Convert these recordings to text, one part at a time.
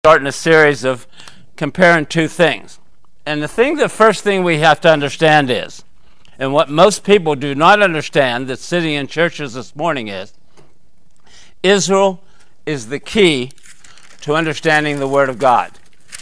Starting a series of comparing two things. And the first thing we have to understand is, and what most people do not understand that's sitting in churches this morning is, Israel is the key to understanding the Word of God.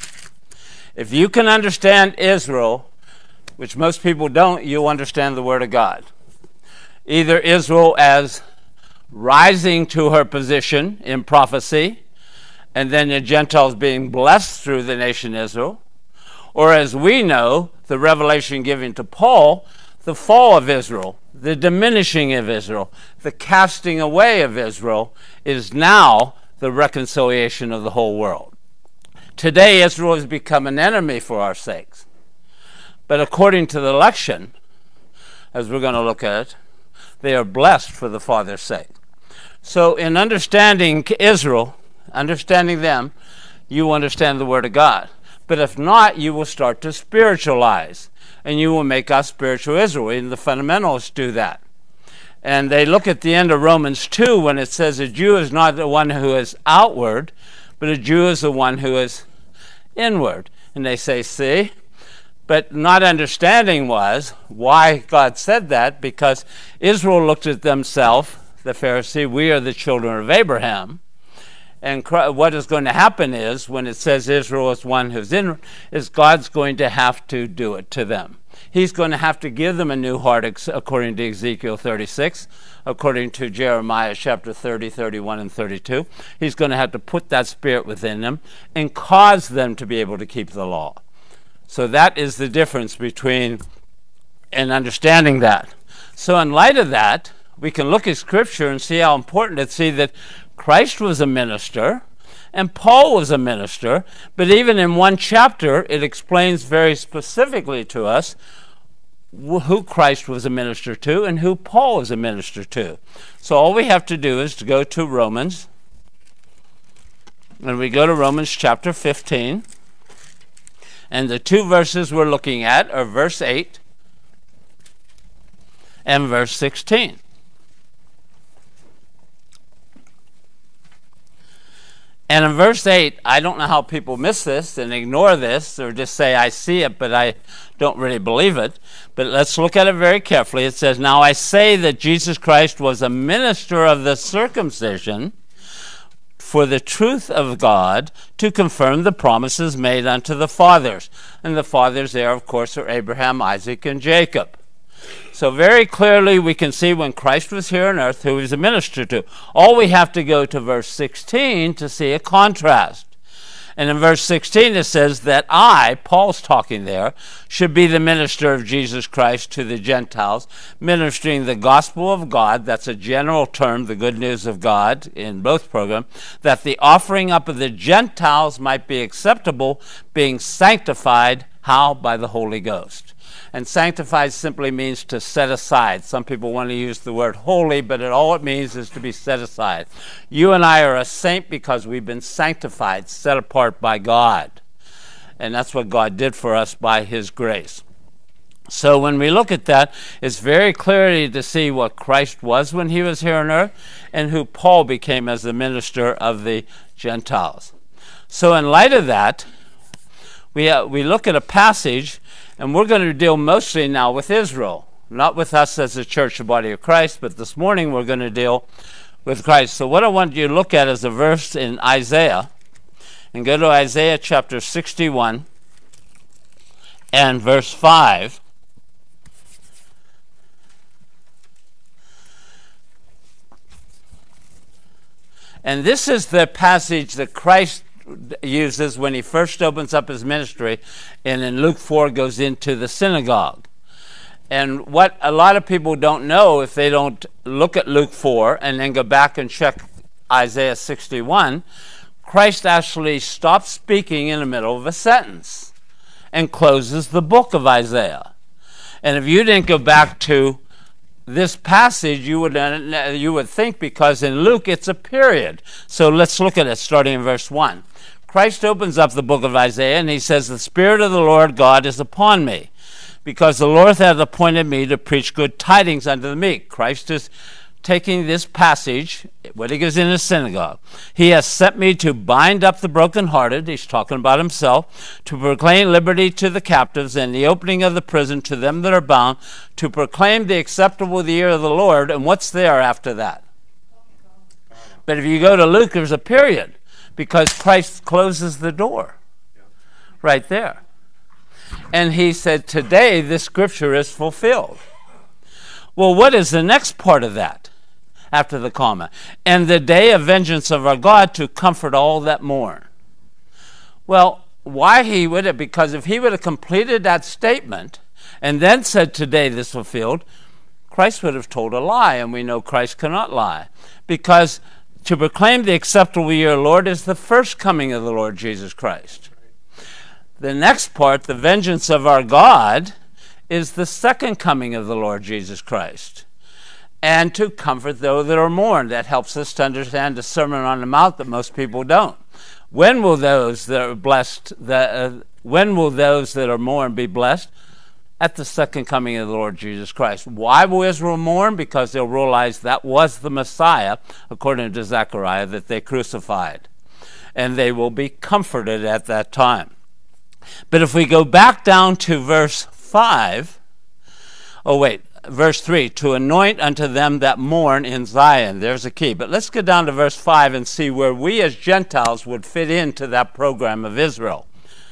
If you can understand Israel, which most people don't, you'll understand the Word of God. Either Israel as rising to her position in prophecy, and then the Gentiles being blessed through the nation Israel, or as we know, the revelation given to Paul, the fall of Israel, the diminishing of Israel, the casting away of Israel is now the reconciliation of the whole world. Today, Israel has become an enemy for our sakes. But according to the election, as we're going to look at it, they are blessed for the Father's sake. So in understanding Israel, understanding them, you understand the Word of God. But if not, you will start to spiritualize, and you will make us spiritual Israel. And the fundamentalists do that. And they look at the end of Romans 2 when it says a Jew is not the one who is outward, but a Jew is the one who is inward. And they say, see? But not understanding was why God said that, because Israel looked at themselves, the Pharisee, we are the children of Abraham. And what is going to happen is, when it says Israel is one who's in, is God's going to have to do it to them. He's going to have to give them a new heart, according to Ezekiel 36, according to Jeremiah chapter 30, 31, and 32. He's going to have to put that spirit within them and cause them to be able to keep the law. So that is the difference between and understanding that. So in light of that, we can look at Scripture and see how important it is. See that Christ was a minister, and Paul was a minister, but even in one chapter, it explains very specifically to us who Christ was a minister to and who Paul was a minister to. So all we have to do is to go to Romans, and we go to Romans chapter 15, and the two verses we're looking at are verse 8 and verse 16. And in verse 8, I don't know how people miss this and ignore this or just say, I see it, but I don't really believe it. But let's look at it very carefully. It says, now I say that Jesus Christ was a minister of the circumcision for the truth of God, to confirm the promises made unto the fathers. And the fathers there, of course, are Abraham, Isaac, and Jacob. So very clearly we can see when Christ was here on earth who he was a minister to. All we have to go to verse 16 to see a contrast. And in verse 16 it says that I, Paul's talking there, should be the minister of Jesus Christ to the Gentiles, ministering the gospel of God, that's a general term, the good news of God in both programs, that the offering up of the Gentiles might be acceptable, being sanctified, how? By the Holy Ghost. And sanctified simply means to set aside. Some people want to use the word holy, but all it means is to be set aside. You and I are a saint because we've been sanctified, set apart by God. And that's what God did for us by his grace. So when we look at that, it's very clearly to see what Christ was when he was here on earth and who Paul became as the minister of the Gentiles. So in light of that, we look at a passage, and we're going to deal mostly now with Israel, not with us as a church, the body of Christ, but this morning we're going to deal with Christ. So what I want you to look at is a verse in Isaiah, and go to Isaiah chapter 61 and verse 5. And this is the passage that Christ uses when he first opens up his ministry, and in Luke 4 goes into the synagogue. And what a lot of people don't know, if they don't look at Luke 4 and then go back and check Isaiah 61, Christ actually stops speaking in the middle of a sentence and closes the book of Isaiah. And if you didn't go back to this passage, you would think, because in Luke it's a period. So let's look at it starting in verse 1. Christ opens up the book of Isaiah and he says, the Spirit of the Lord God is upon me, because the Lord hath appointed me to preach good tidings unto the meek. Christ is taking this passage, what he goes in the synagogue. He has sent me to bind up the brokenhearted, he's talking about himself, to proclaim liberty to the captives and the opening of the prison to them that are bound, to proclaim the acceptable year of the Lord. And what's there after that? But if you go to Luke, there's a period, because Christ closes the door right there. And he said, today this scripture is fulfilled. Well, what is the next part of that after the comma? And the day of vengeance of our God to comfort all that mourn. Well, why he would have? Because if he would have completed that statement and then said, today this fulfilled, Christ would have told a lie, and we know Christ cannot lie. Because to proclaim the acceptable year of the Lord is the first coming of the Lord Jesus Christ. The next part, the vengeance of our God, is the second coming of the Lord Jesus Christ. And to comfort those that are mourned. That helps us to understand the Sermon on the Mount that most people don't. When will those that are blessed, when will those that are mourned be blessed? At the second coming of the Lord Jesus Christ. Why will Israel mourn? Because they'll realize that was the Messiah, according to Zechariah, that they crucified. And they will be comforted at that time. But if we go back down to verse 3, to anoint unto them that mourn in Zion. There's a key. But let's go down to verse 5 and see where we as Gentiles would fit into that program of Israel.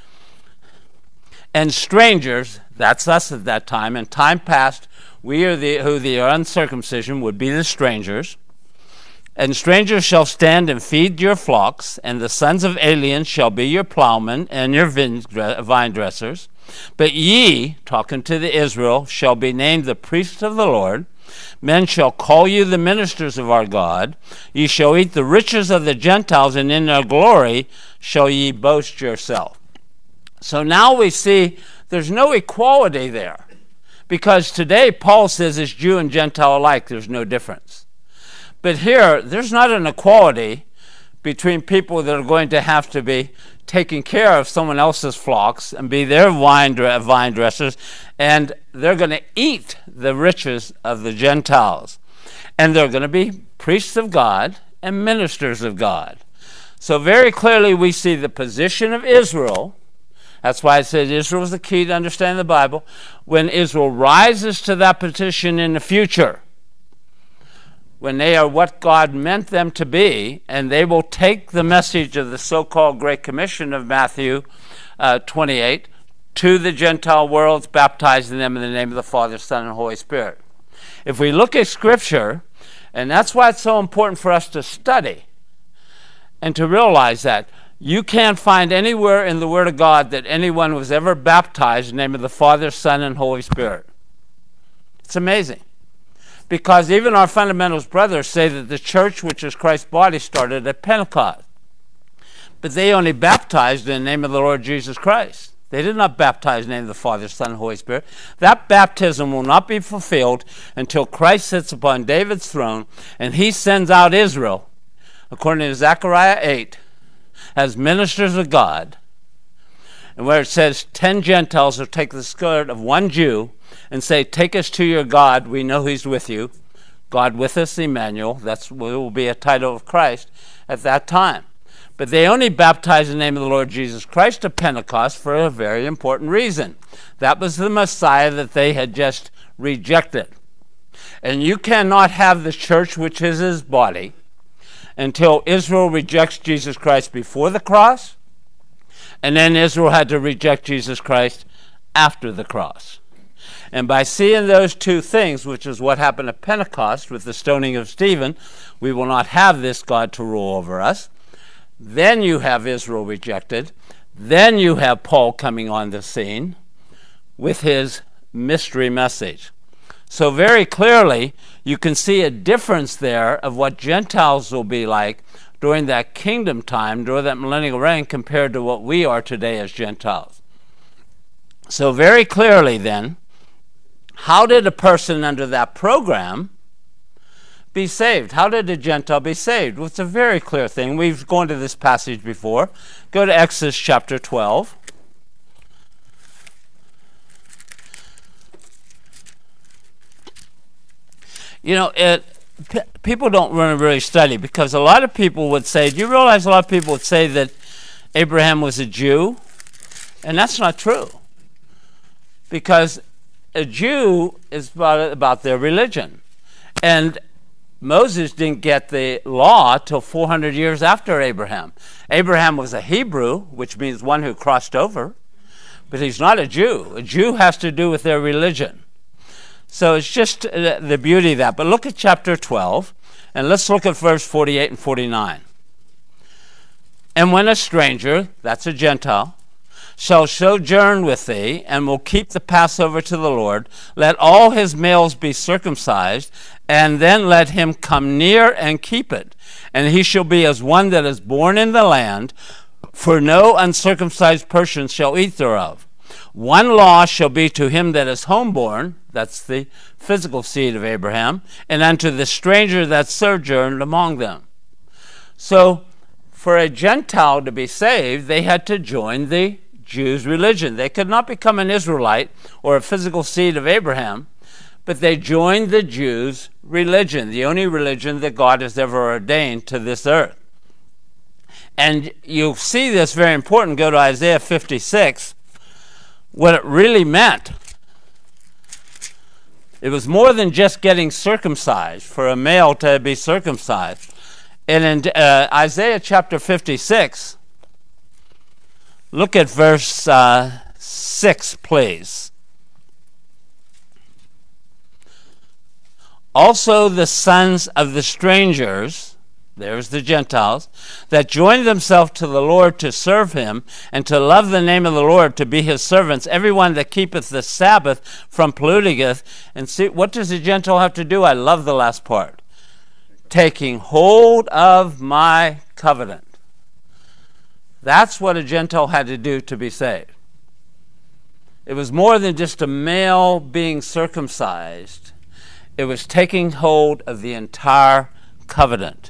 And strangers, that's us at that time, in time past, we are who the uncircumcision would be the strangers. And strangers shall stand and feed your flocks, and the sons of aliens shall be your plowmen and your vine dressers. But ye, talking to the Israel, shall be named the priests of the Lord. Men shall call you the ministers of our God. Ye shall eat the riches of the Gentiles, and in their glory shall ye boast yourself. So now we see there's no equality there. Because today Paul says it's Jew and Gentile alike. There's no difference. But here, there's not an equality between people that are going to have to be taking care of someone else's flocks and be their vine dressers, and they're going to eat the riches of the Gentiles. And they're going to be priests of God and ministers of God. So very clearly we see the position of Israel. That's why I said Israel is the key to understanding the Bible. When Israel rises to that position in the future, when they are what God meant them to be, and they will take the message of the so-called Great Commission of Matthew 28 to the Gentile worlds, baptizing them in the name of the Father, Son, and Holy Spirit. If we look at Scripture, and that's why it's so important for us to study and to realize that you can't find anywhere in the Word of God that anyone was ever baptized in the name of the Father, Son, and Holy Spirit. It's amazing. Because even our fundamentalist brothers say that the church, which is Christ's body, started at Pentecost. But they only baptized in the name of the Lord Jesus Christ. They did not baptize in the name of the Father, Son, and Holy Spirit. That baptism will not be fulfilled until Christ sits upon David's throne and he sends out Israel, according to Zechariah 8, as ministers of God. And where it says 10 Gentiles will take the skirt of one Jew and say, take us to your God, we know he's with you. God with us, Emmanuel. That will be a title of Christ at that time. But they only baptized in the name of the Lord Jesus Christ at Pentecost for a very important reason. That was the Messiah that they had just rejected. And you cannot have the church, which is his body, until Israel rejects Jesus Christ before the cross, and then Israel had to reject Jesus Christ after the cross. And by seeing those two things, which is what happened at Pentecost with the stoning of Stephen, we will not have this God to rule over us. Then you have Israel rejected. Then you have Paul coming on the scene with his mystery message. So very clearly, you can see a difference there of what Gentiles will be like during that kingdom time, during that millennial reign, compared to what we are today as Gentiles. So very clearly then, how did a person under that program be saved? How did a Gentile be saved? Well, it's a very clear thing. We've gone to this passage before. Go to Exodus chapter 12. You know, people don't really study, because a lot of people would say, do you realize a lot of people would say that Abraham was a Jew? And that's not true. Because a Jew is about their religion. And Moses didn't get the law till 400 years after Abraham. Abraham was a Hebrew, which means one who crossed over, but he's not a Jew. A Jew has to do with their religion. So it's just the beauty of that. But look at chapter 12, and let's look at verse 48 and 49. And when a stranger, that's a Gentile, shall sojourn with thee, and will keep the Passover to the Lord, let all his males be circumcised, and then let him come near and keep it. And he shall be as one that is born in the land, for no uncircumcised person shall eat thereof. One law shall be to him that is homeborn, that's the physical seed of Abraham, and unto the stranger that sojourned among them. So, for a Gentile to be saved, they had to join the Jews' religion. They could not become an Israelite or a physical seed of Abraham, but they joined the Jews' religion, the only religion that God has ever ordained to this earth. And you'll see this very important. Go to Isaiah 56. What it really meant. It was more than just getting circumcised, for a male to be circumcised. And in Isaiah chapter 56, look at verse 6, please. Also the sons of the strangers, there's the Gentiles, that join themselves to the Lord to serve him, and to love the name of the Lord, to be his servants, everyone that keepeth the Sabbath from polluting it. And see, what does the Gentile have to do? I love the last part. Taking hold of my covenant. That's what a Gentile had to do to be saved. It was more than just a male being circumcised. It was taking hold of the entire covenant.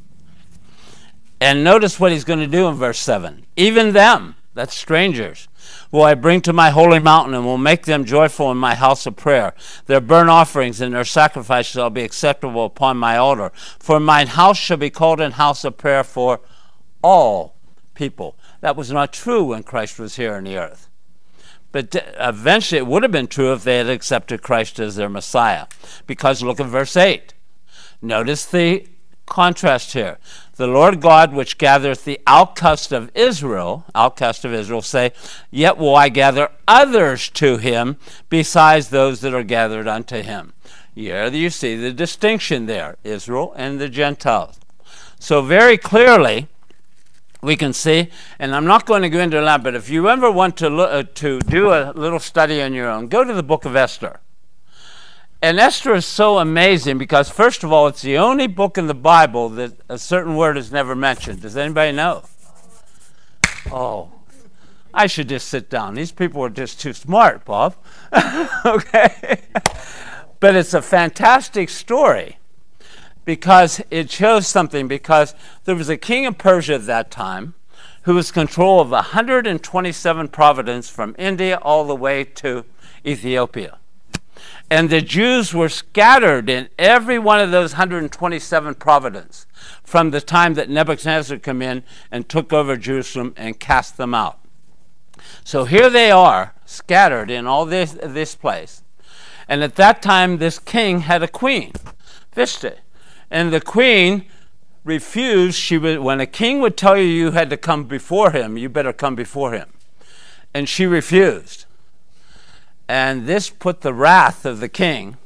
And notice what he's going to do in verse 7. Even them, that's strangers, will I bring to my holy mountain, and will make them joyful in my house of prayer. Their burnt offerings and their sacrifices shall be acceptable upon my altar. For mine house shall be called an house of prayer for all people. That was not true when Christ was here on the earth. But eventually it would have been true if they had accepted Christ as their Messiah. Because look at verse 8. Notice the contrast here. The Lord God which gathereth the outcast of Israel, say, yet will I gather others to him besides those that are gathered unto him. Here you see the distinction there, Israel and the Gentiles. So very clearly we can see, and I'm not going to go into that, but if you ever want to do a little study on your own, go to the book of Esther. And Esther is so amazing because, first of all, it's the only book in the Bible that a certain word is never mentioned. Does anybody know? Oh, I should just sit down. These people are just too smart, Bob. Okay? But it's a fantastic story because it shows something, because there was a king of Persia at that time who was control of 127 provinces from India all the way to Ethiopia. And the Jews were scattered in every one of those 127 provinces from the time that Nebuchadnezzar came in and took over Jerusalem and cast them out. So here they are, scattered in all this place. And at that time, this king had a queen, Vashti. And the queen refused. When a king would tell you had to come before him, you better come before him. And she refused. And this put the wrath of the king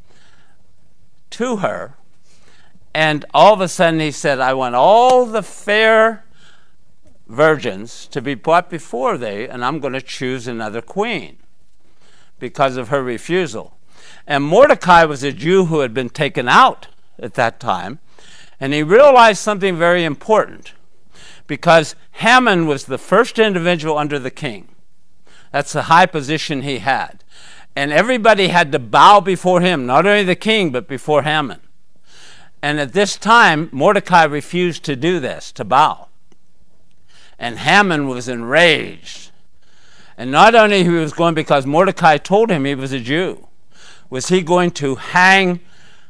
to her. And all of a sudden he said, I want all the fair virgins to be brought before thee, and I'm going to choose another queen because of her refusal. And Mordecai was a Jew who had been taken out at that time. And he realized something very important, because Haman was the first individual under the king. That's the high position he had. And everybody had to bow before him, not only the king, but before Haman. And at this time, Mordecai refused to do this, to bow. And Haman was enraged. And not only he was going because Mordecai told him he was a Jew, was he going to hang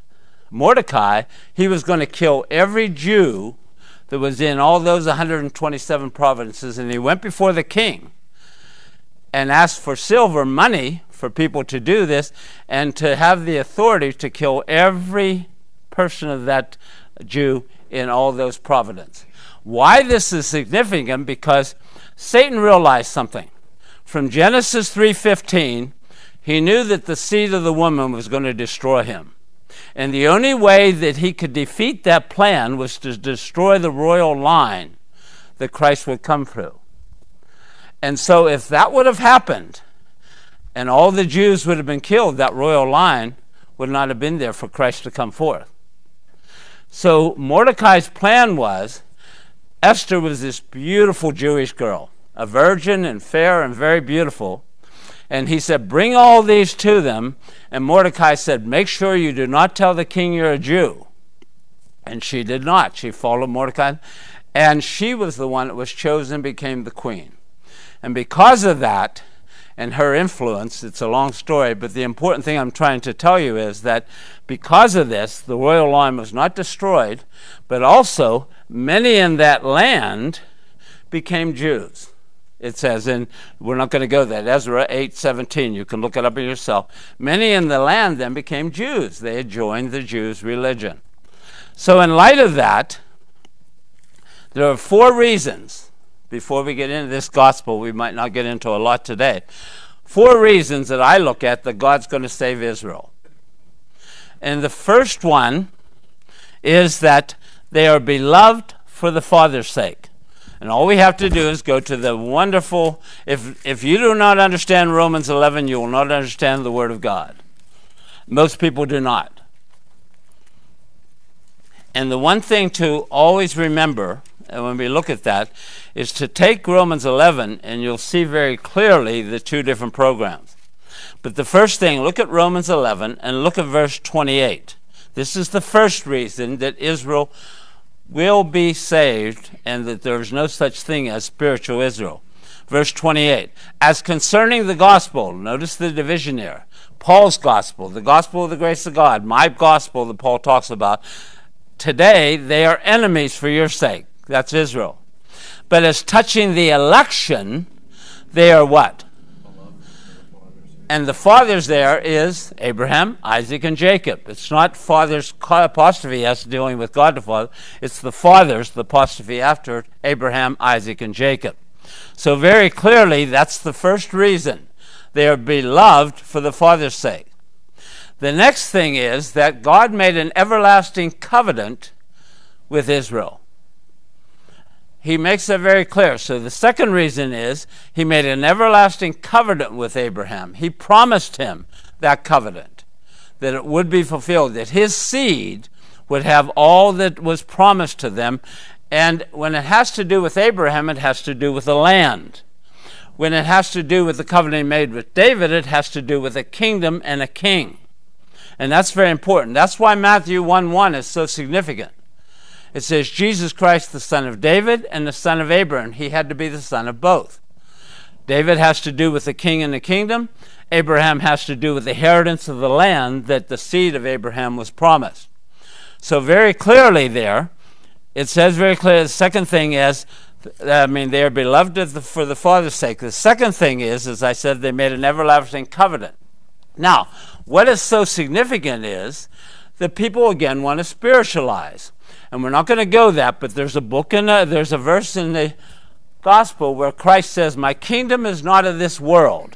Mordecai, he was going to kill every Jew that was in all those 127 provinces, and he went before the king and asked for silver money for people to do this and to have the authority to kill every person of that Jew in all those provinces. Why this is significant? Because Satan realized something. From Genesis 3:15, he knew that the seed of the woman was going to destroy him. And the only way that he could defeat that plan was to destroy the royal line that Christ would come through. And so if that would have happened, and all the Jews would have been killed, that royal line would not have been there for Christ to come forth. So Mordecai's plan was, Esther was this beautiful Jewish girl, a virgin and fair and very beautiful. And he said, bring all these to them. And Mordecai said, make sure you do not tell the king you're a Jew. And she did not. She followed Mordecai. And she was the one that was chosen and became the queen. And because of that, and her influence, it's a long story, but the important thing I'm trying to tell you is that because of this, the royal line was not destroyed, but also many in that land became Jews. It says, and we're not going to go there, Ezra 8:17, you can look it up yourself. Many in the land then became Jews. They had joined the Jews' religion. So in light of that, there are 4 reasons. Before we get into this gospel, we might not get into a lot today. 4 reasons that I look at that God's going to save Israel. And the first one is that they are beloved for the Father's sake. And all we have to do is go to the wonderful, if you do not understand Romans 11, you will not understand the Word of God. Most people do not. And the one thing to always remember, and when we look at that, is to take Romans 11 and you'll see very clearly the 2 different programs. But the first thing, look at Romans 11 and look at verse 28. This is the first reason that Israel will be saved and that there is no such thing as spiritual Israel. Verse 28, as concerning the gospel, notice the division here. Paul's gospel, the gospel of the grace of God, my gospel that Paul talks about. Today, they are enemies for your sake. That's Israel. But as touching the election, they are what? And the fathers there is Abraham, Isaac, and Jacob. It's not fathers apostrophe as dealing with God the Father. It's the fathers, the apostrophe after Abraham, Isaac, and Jacob. So very clearly, that's the first reason. They are beloved for the Father's sake. The next thing is that God made an everlasting covenant with Israel. He makes that very clear. So the second reason is he made an everlasting covenant with Abraham. He promised him that covenant, that it would be fulfilled, that his seed would have all that was promised to them. And when it has to do with Abraham, it has to do with the land. When it has to do with the covenant he made with David, it has to do with a kingdom and a king. And that's very important. That's why Matthew 1:1 is so significant. It says, Jesus Christ, the son of David and the son of Abraham. He had to be the son of both. David has to do with the king and the kingdom. Abraham has to do with the inheritance of the land that the seed of Abraham was promised. So very clearly there, it says very clearly, the second thing is, they are beloved for the Father's sake. The second thing is, as I said, they made an everlasting covenant. Now, what is so significant is that people, again, want to spiritualize. And we're not going to go that, but there's a book and there's a verse in the gospel where Christ says, my kingdom is not of this world.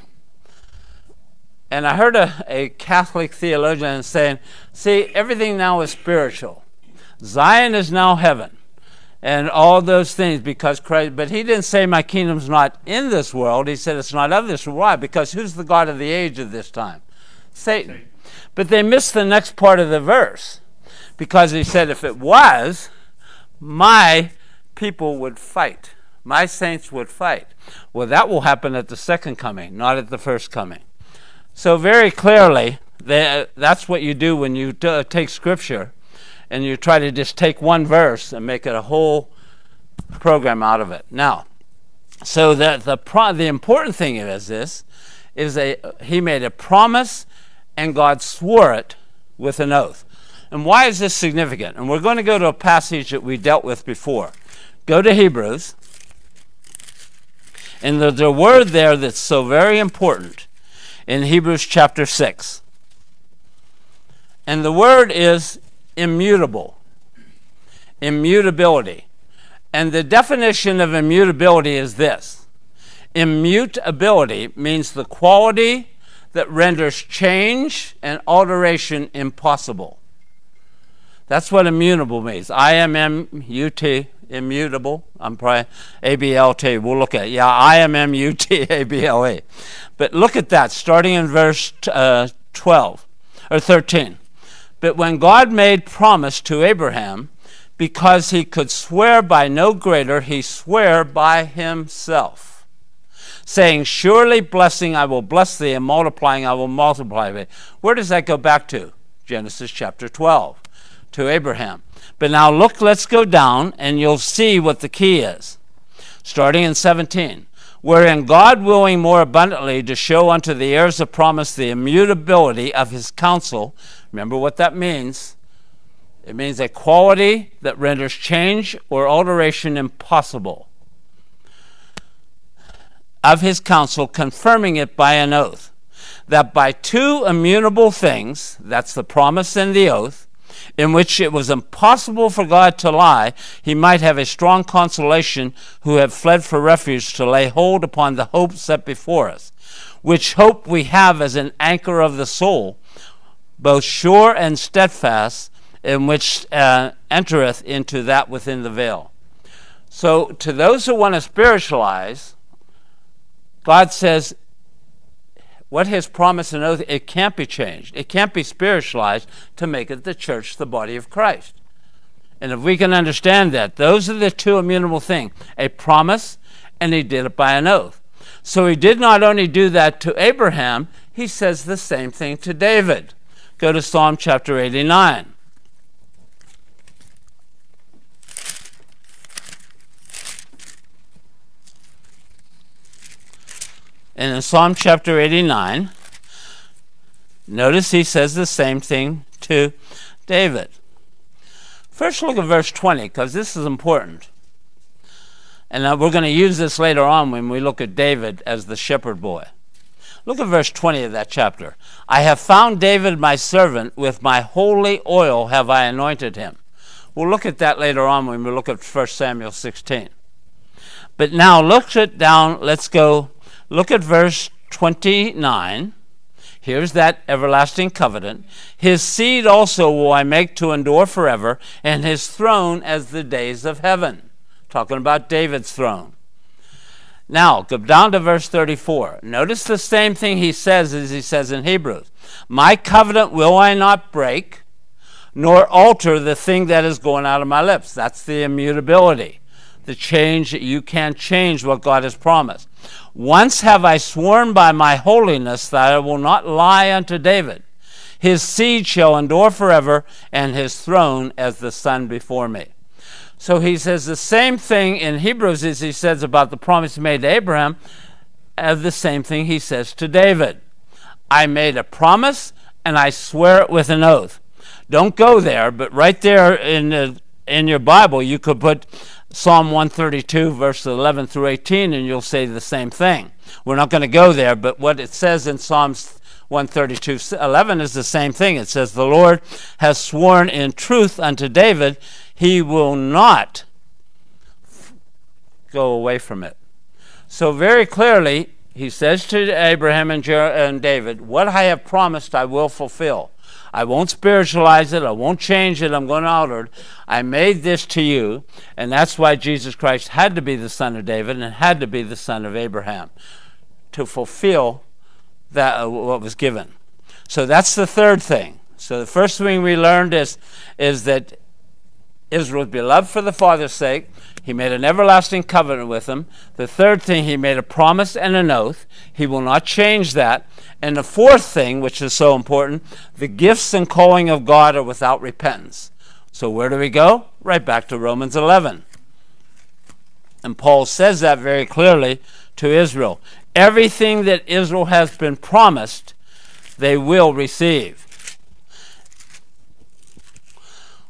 And I heard a Catholic theologian saying, see, everything now is spiritual. Zion is now heaven. And all those things because Christ, but he didn't say my kingdom's not in this world. He said it's not of this world. Why? Because who's the God of the age of this time? Satan. But they missed the next part of the verse. Because he said, if it was, my people would fight. My saints would fight. Well, that will happen at the second coming, not at the first coming. So very clearly, that's what you do when you take Scripture and you try to just take one verse and make it a whole program out of it. Now, so the important thing is this, he made a promise and God swore it with an oath. And why is this significant? And we're going to go to a passage that we dealt with before. Go to Hebrews. And there's a word there that's so very important in Hebrews chapter 6. And the word is immutable. Immutability. And the definition of immutability is this. Immutability means the quality that renders change and alteration impossible. That's what immutable means. I-M-M-U-T, immutable. I'm probably A-B-L-T. We'll look at it. Yeah, I-M-M-U-T-A-B-L-E. But look at that, starting in verse 12 or 13. But when God made promise to Abraham, because he could swear by no greater, he swore by himself, saying, surely blessing I will bless thee, and multiplying I will multiply thee. Where does that go back to? Genesis chapter 12, to Abraham. But now look, let's go down, and you'll see what the key is. Starting in 17. Wherein God willing more abundantly to show unto the heirs of promise the immutability of his counsel. Remember what that means. It means a quality that renders change or alteration impossible. Of his counsel, confirming it by an oath, that by two immutable things, that's the promise and the oath, in which it was impossible for God to lie, he might have a strong consolation who have fled for refuge to lay hold upon the hope set before us, which hope we have as an anchor of the soul, both sure and steadfast, in which entereth into that within the veil. So to those who want to spiritualize, God says, what his promise and oath, it can't be changed. It can't be spiritualized to make it the church, the body of Christ. And if we can understand that, those are the two immutable things, a promise, and he did it by an oath. So he did not only do that to Abraham, he says the same thing to David. Go to Psalm chapter 89. And in Psalm chapter 89, notice he says the same thing to David. First look at verse 20, because this is important. And we're going to use this later on when we look at David as the shepherd boy. Look at verse 20 of that chapter. I have found David my servant, with my holy oil have I anointed him. We'll look at that later on when we look at 1 Samuel 16. But now let's go. Look at verse 29. Here's that everlasting covenant. His seed also will I make to endure forever, and his throne as the days of heaven. Talking about David's throne. Now, go down to verse 34. Notice the same thing he says as he says in Hebrews. My covenant will I not break, nor alter the thing that is going out of my lips. That's the immutability. The change that you can't change what God has promised. Once have I sworn by my holiness that I will not lie unto David. His seed shall endure forever, and his throne as the sun before me. So he says the same thing in Hebrews as he says about the promise he made to Abraham, as the same thing he says to David. I made a promise, and I swear it with an oath. Don't go there, but right there in your Bible, you could put Psalm 132, verses 11 through 18, and you'll say the same thing. We're not going to go there, but what it says in Psalms 132:11 is the same thing. It says, the Lord has sworn in truth unto David, he will not go away from it. So very clearly, he says to Abraham and David, what I have promised I will fulfill. I won't spiritualize it. I won't change it. I'm going to alter it. I made this to you, and that's why Jesus Christ had to be the son of David and had to be the son of Abraham to fulfill that what was given. So that's the third thing. So the first thing we learned is that Israel was beloved for the Father's sake. He made an everlasting covenant with them. The third thing, he made a promise and an oath. He will not change that. And the fourth thing, which is so important, the gifts and calling of God are without repentance. So where do we go? Right back to Romans 11. And Paul says that very clearly to Israel. Everything that Israel has been promised, they will receive.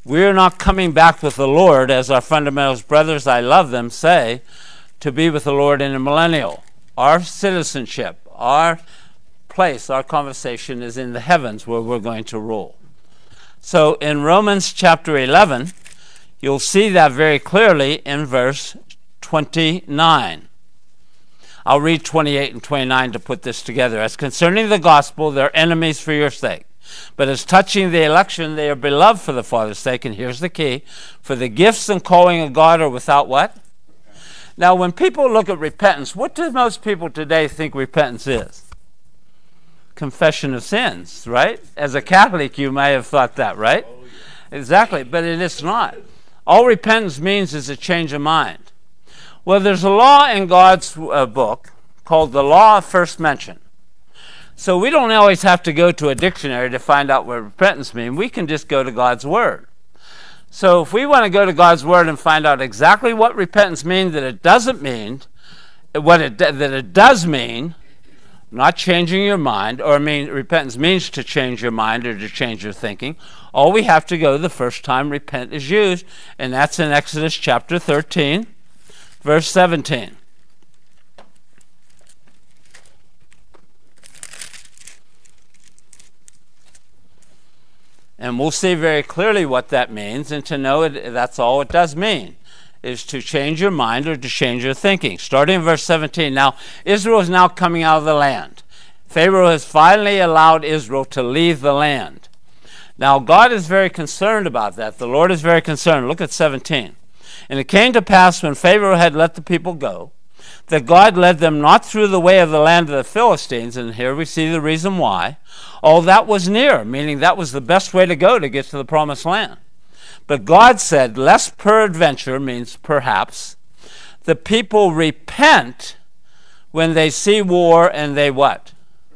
We're not coming back with the Lord, as our fundamentalist brothers, I love them, say, to be with the Lord in a millennial. Our citizenship, our place, our conversation is in the heavens where we're going to rule. So in Romans chapter 11, you'll see that very clearly in verse 29. I'll read 28 and 29 to put this together. As concerning the gospel, they're enemies for your sake. But as touching the election, they are beloved for the Father's sake. And here's the key. For the gifts and calling of God are without what? Now, when people look at repentance, what do most people today think repentance is? Confession of sins, right? As a Catholic, you may have thought that, right? Oh, yeah. Exactly, but it is not. All repentance means is a change of mind. Well, there's a law in God's book called the law of first mention. So we don't always have to go to a dictionary to find out what repentance means. We can just go to God's Word. So if we want to go to God's Word and find out exactly what repentance means, that it doesn't mean, that it does mean, not changing your mind, or repentance means to change your mind or to change your thinking, all we have to go the first time repent is used, and that's in Exodus chapter 13, verse 17. And we'll see very clearly what that means, and to know that's all it does mean, is to change your mind or to change your thinking. Starting in verse 17. Now, Israel is now coming out of the land. Pharaoh has finally allowed Israel to leave the land. Now, God is very concerned about that. The Lord is very concerned. Look at 17. And it came to pass when Pharaoh had let the people go, that God led them not through the way of the land of the Philistines, and here we see the reason why. All that was near, meaning that was the best way to go to get to the promised land. But God said, lest peradventure, means perhaps, the people repent when they see war and they what?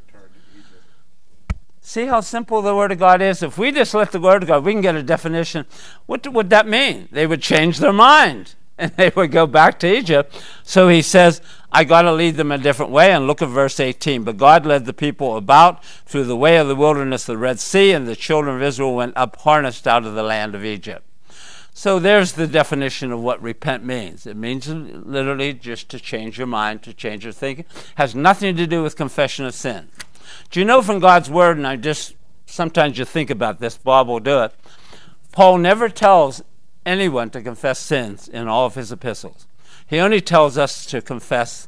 See how simple the Word of God is? If we just let the Word of God, we can get a definition. What would that mean? They would change their mind and they would go back to Egypt. So he says, I got to lead them a different way. And look at verse 18. But God led the people about through the way of the wilderness, the Red Sea, and the children of Israel went up harnessed out of the land of Egypt. So there's the definition of what repent means. It means literally just to change your mind, to change your thinking. It has nothing to do with confession of sin. Do you know from God's Word, and sometimes you think about this, Bob will do it, Paul never tells anyone to confess sins in all of his epistles. He only tells us to confess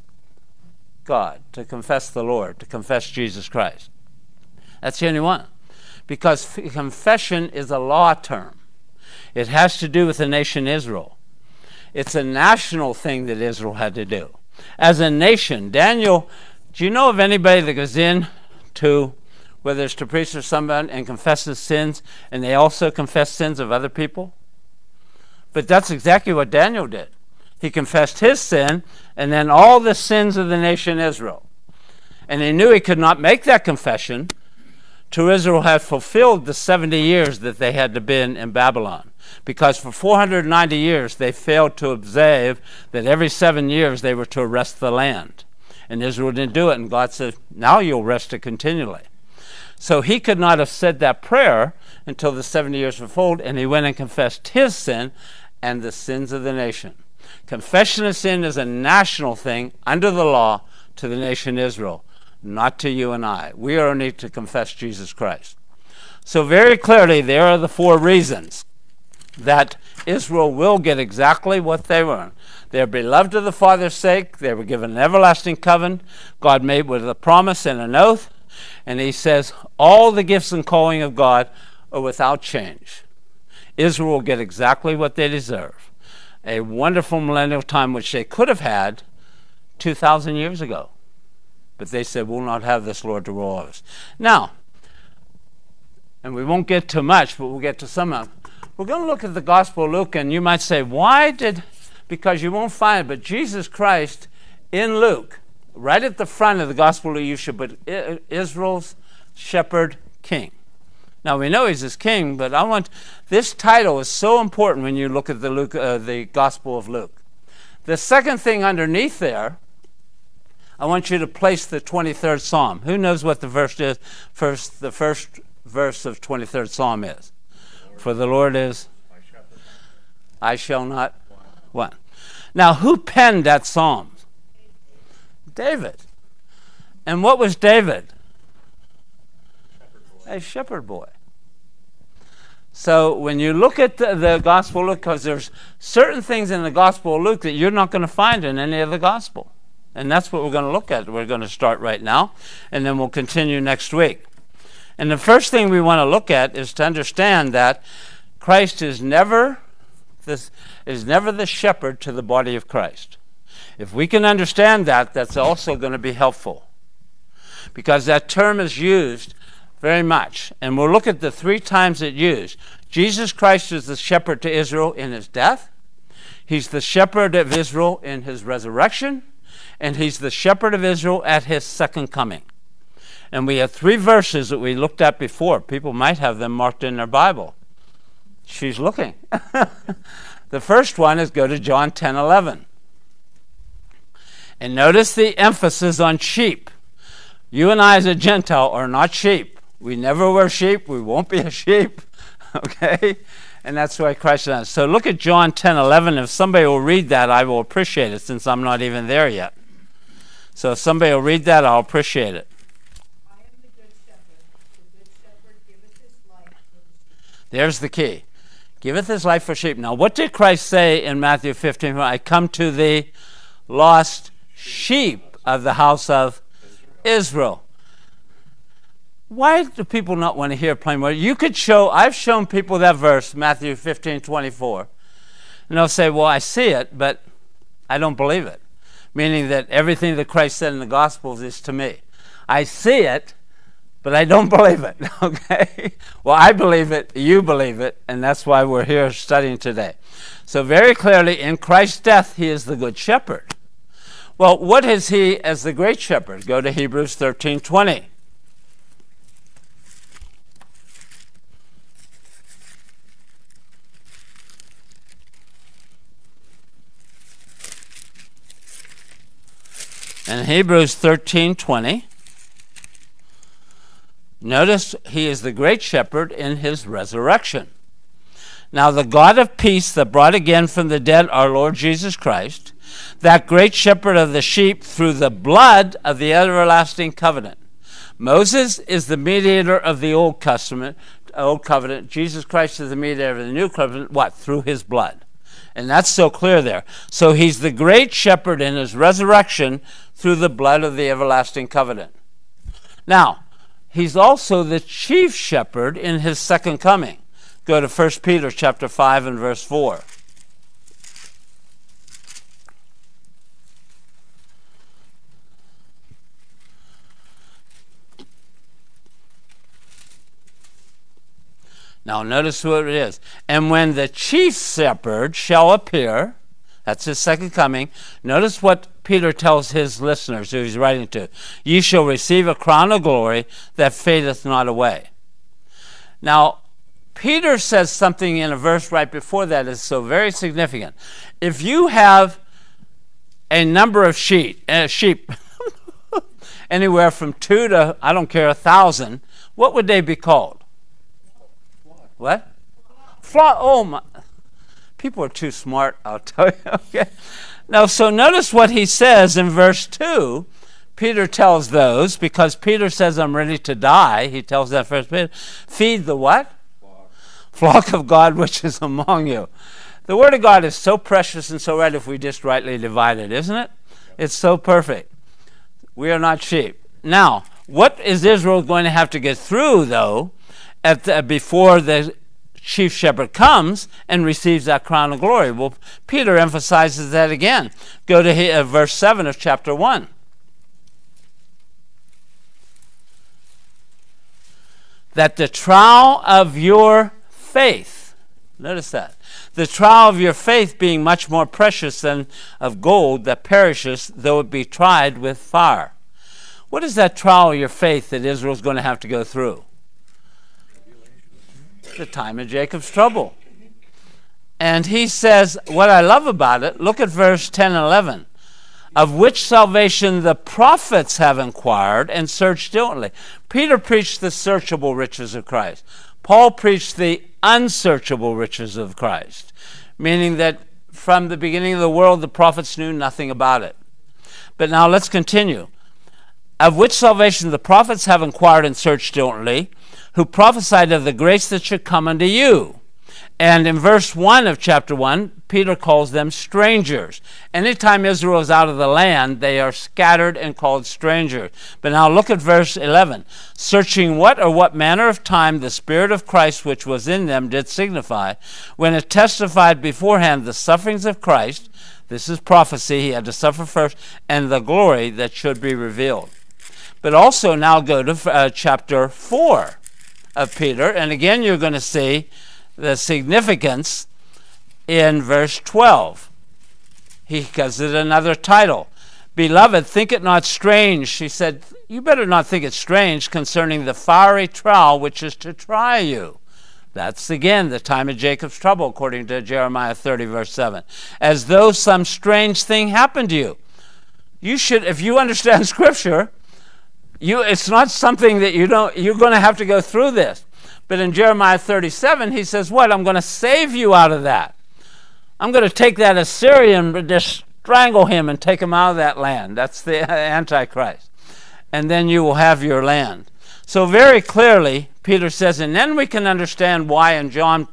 God, to confess the Lord, to confess Jesus Christ. That's the only one. Because confession is a law term. It has to do with the nation Israel. It's a national thing that Israel had to do. As a nation, Daniel, do you know of anybody that goes in to, whether it's to priest or someone, and confesses sins, and they also confess sins of other people? But that's exactly what Daniel did. He confessed his sin, and then all the sins of the nation Israel. And he knew he could not make that confession till Israel had fulfilled the 70 years that they had to be in Babylon. Because for 490 years they failed to observe that every 7 years they were to arrest the land. And Israel didn't do it, and God said, now you'll rest it continually. So he could not have said that prayer until the 70 years were fulfilled, and he went and confessed his sin and the sins of the nation. Confession of sin is a national thing under the law to the nation Israel, not to you and I. We are only to confess Jesus Christ. So very clearly, there are the 4 reasons that Israel will get exactly what they were. They're beloved of the Father's sake. They were given an everlasting covenant. God made with a promise and an oath. And he says, all the gifts and calling of God are without change. Israel will get exactly what they deserve. A wonderful millennial time which they could have had 2,000 years ago. But they said, we'll not have this Lord to rule over us. Now, and we won't get to much, but we'll get to some of it. We're going to look at the Gospel of Luke, and you might say, because you won't find it, but Jesus Christ in Luke, right at the front of the Gospel of Luke, you should put Israel's shepherd king. Now, we know he's his king, but this title is so important when you look at the Gospel of Luke. The second thing underneath there, I want you to place the 23rd Psalm. Who knows what the verse is? The first verse of 23rd Psalm is. For the Lord is I shall not want. Now, who penned that psalm? David. And what was David? A shepherd boy. So when you look at the Gospel of Luke, because there's certain things in the Gospel of Luke that you're not going to find in any other Gospel. And that's what we're going to look at. We're going to start right now, and then we'll continue next week. And the first thing we want to look at is to understand that Christ is never the shepherd to the body of Christ. If we can understand that, that's also going to be helpful, because that term is used very much. And we'll look at the 3 times it's used. Jesus Christ is the shepherd to Israel in his death. He's the shepherd of Israel in his resurrection. And he's the shepherd of Israel at his second coming. And we have 3 verses that we looked at before. People might have them marked in their Bible. She's looking. The first one is, go to John 10:11. And notice the emphasis on sheep. You and I as a Gentile are not sheep. We never were sheep. We won't be a sheep. Okay? And that's why Christ does. So look at John 10:11. If somebody will read that, I will appreciate it, since I'm not even there yet. So if somebody will read that, I'll appreciate it. I am the good shepherd. The good shepherd giveth his life for the sheep. There's the key. Giveth his life for sheep. Now, what did Christ say in Matthew 15? I come to the lost sheep of the house of Israel. Why do people not want to hear plain word? You could show, I've shown people that verse, Matthew 15:24, and they'll say, well, I see it, but I don't believe it. Meaning that everything that Christ said in the Gospels is to me. I see it, but I don't believe it. Okay? Well, I believe it, you believe it, and that's why we're here studying today. So very clearly, in Christ's death, he is the good shepherd. Well, what is he as the great shepherd? Go to Hebrews 13:20. In Hebrews 13:20, notice he is the great shepherd in his resurrection. Now the God of peace that brought again from the dead our Lord Jesus Christ, that great shepherd of the sheep, through the blood of the everlasting covenant. Moses is the mediator of the Old Covenant. Jesus Christ is the mediator of the New Covenant. What? Through his blood. And that's so clear there. So he's the great shepherd in his resurrection through the blood of the everlasting covenant. Now, he's also the chief shepherd in his second coming. Go to 1 Peter chapter 5 and verse 4. Now notice what it is. And when the chief shepherd shall appear, that's his second coming, notice what Peter tells his listeners who he's writing to. Ye shall receive a crown of glory that fadeth not away. Now, Peter says something in a verse right before that is so very significant. If you have a number of sheep, anywhere from 2 to, I don't care, 1,000, what would they be called? What? Flock. Oh my! People are too smart, I'll tell you. Okay. Now, so notice what he says in verse 2. Peter tells those, because Peter says, I'm ready to die. He tells that first Peter, feed the what? Flock of God which is among you. The Word of God is so precious and so right if we just rightly divide it, isn't it? It's so perfect. We are not sheep. Now, what is Israel going to have to get through, though, before the chief shepherd comes and receives that crown of glory? Well, Peter emphasizes that again. Go to verse 7 of chapter 1. That the trial of your faith, notice that, the trial of your faith being much more precious than of gold that perishes, though it be tried with fire. What is that trial of your faith that Israel's going to have to go through? The time of Jacob's trouble. And he says, what I love about it, look at verse 10 and 11. Of which salvation the prophets have inquired and searched diligently. Peter preached the searchable riches of Christ. Paul preached the unsearchable riches of Christ. meaning that from the beginning of the world, the prophets knew nothing about it. But now let's continue. Of which salvation the prophets have inquired and searched diligently, who prophesied of the grace that should come unto you. And in verse 1 of chapter 1, Peter calls them strangers. Anytime Israel is out of the land, they are scattered and called strangers. But now look at verse 11. Searching what manner of time the Spirit of Christ which was in them did signify, when it testified beforehand the sufferings of Christ. This is prophecy, he had to suffer first, and the glory that should be revealed. But also now go to chapter 4 of Peter, and again you're going to see the significance in verse 12. He gives it another title. Beloved, think it not strange. She said, you better not think it strange concerning the fiery trial which is to try you. That's again the time of Jacob's trouble, according to Jeremiah 30, verse 7. As though some strange thing happened to you. You should, if you understand Scripture, it's not something that you're going to have to go through this. But in Jeremiah 37, he says, what? I'm going to save you out of that. I'm going to take that Assyrian, but just strangle him and take him out of that land. That's the Antichrist. And then you will have your land. So very clearly, Peter says, and then we can understand why in John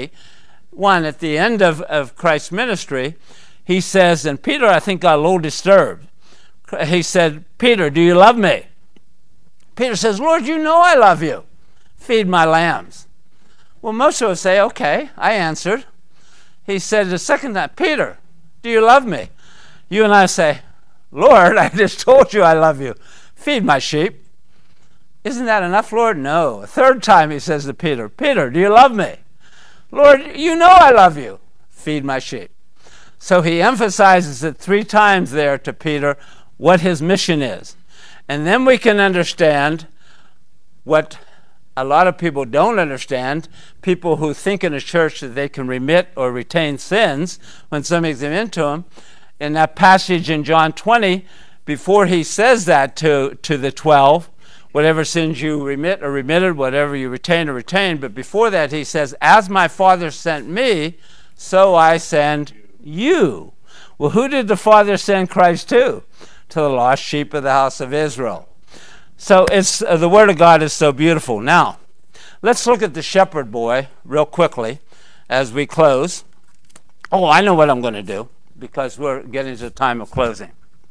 21, at the end of Christ's ministry, he says, and Peter, I think, got a little disturbed. He said, Peter, do you love me? Peter says, Lord, you know I love you. Feed my lambs. Well, most of us say, okay, I answered. He said the second time, Peter, do you love me? You and I say, Lord, I just told you I love you. Feed my sheep. Isn't that enough, Lord? No. A third time he says to Peter, Peter, do you love me? Lord, you know I love you. Feed my sheep. So he emphasizes it 3 times there to Peter what his mission is. And then we can understand what a lot of people don't understand, people who think in a church that they can remit or retain sins when somebody gives them into them. In that passage in John 20, before he says that to the 12, whatever sins you remit or remitted, whatever you retain or retained, but before that he says, as my Father sent me, so I send you. Well, who did the Father send Christ to? To the lost sheep of the house of Israel. So it's the Word of God is so beautiful. Now, let's look at the shepherd boy real quickly as we close. Oh, I know what I'm going to do because we're getting to the time of closing.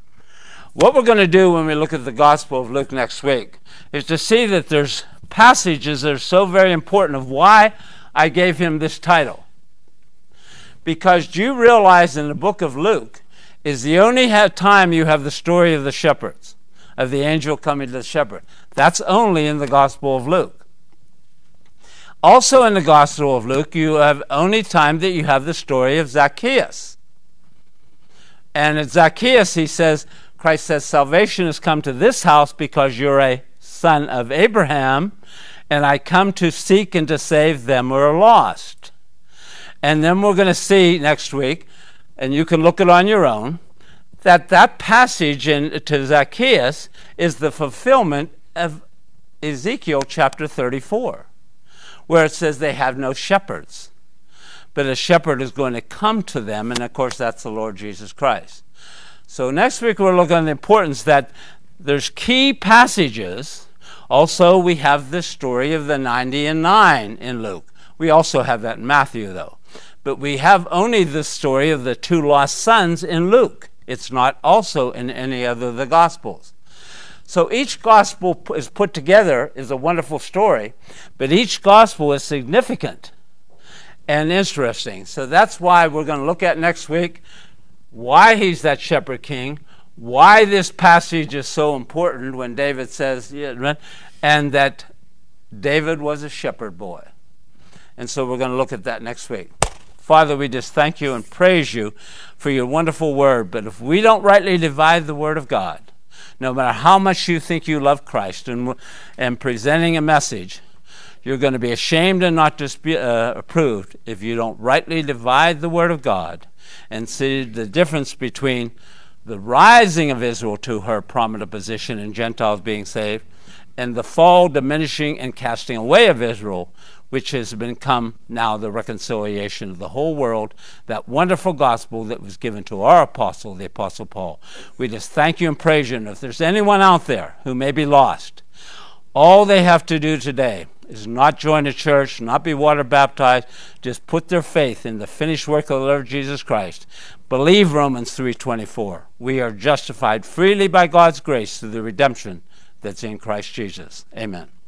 What we're going to do when we look at the Gospel of Luke next week is to see that there's passages that are so very important of why I gave him this title. Because do you realize in the book of Luke is the only time you have the story of the shepherds, of the angel coming to the shepherd. That's only in the Gospel of Luke. Also in the Gospel of Luke, you have only time that you have the story of Zacchaeus. And in Zacchaeus, Christ says, salvation has come to this house because you're a son of Abraham, and I come to seek and to save them who are lost. And then we're going to see next week, and you can look it on your own, that passage to Zacchaeus is the fulfillment of Ezekiel chapter 34, where it says they have no shepherds. But a shepherd is going to come to them, and of course that's the Lord Jesus Christ. So next week we'll look at the importance that there's key passages. Also we have the story of the 90 and 9 in Luke. We also have that in Matthew though. But we have only the story of the 2 lost sons in Luke. It's not also in any other of the Gospels. So each Gospel is put together is a wonderful story, but each Gospel is significant and interesting. So that's why we're going to look at next week why he's that shepherd king, why this passage is so important when David says, and that David was a shepherd boy. And so we're going to look at that next week. Father, we just thank you and praise you for your wonderful word. But if we don't rightly divide the word of God, no matter how much you think you love Christ and presenting a message, you're going to be ashamed and not just be approved if you don't rightly divide the word of God and see the difference between the rising of Israel to her prominent position and Gentiles being saved and the fall, diminishing, and casting away of Israel, which has become now the reconciliation of the whole world, that wonderful gospel that was given to our apostle, the Apostle Paul. We just thank you and praise you. And if there's anyone out there who may be lost, all they have to do today is not join a church, not be water baptized, just put their faith in the finished work of the Lord Jesus Christ. Believe Romans 3:24. We are justified freely by God's grace through the redemption that's in Christ Jesus. Amen.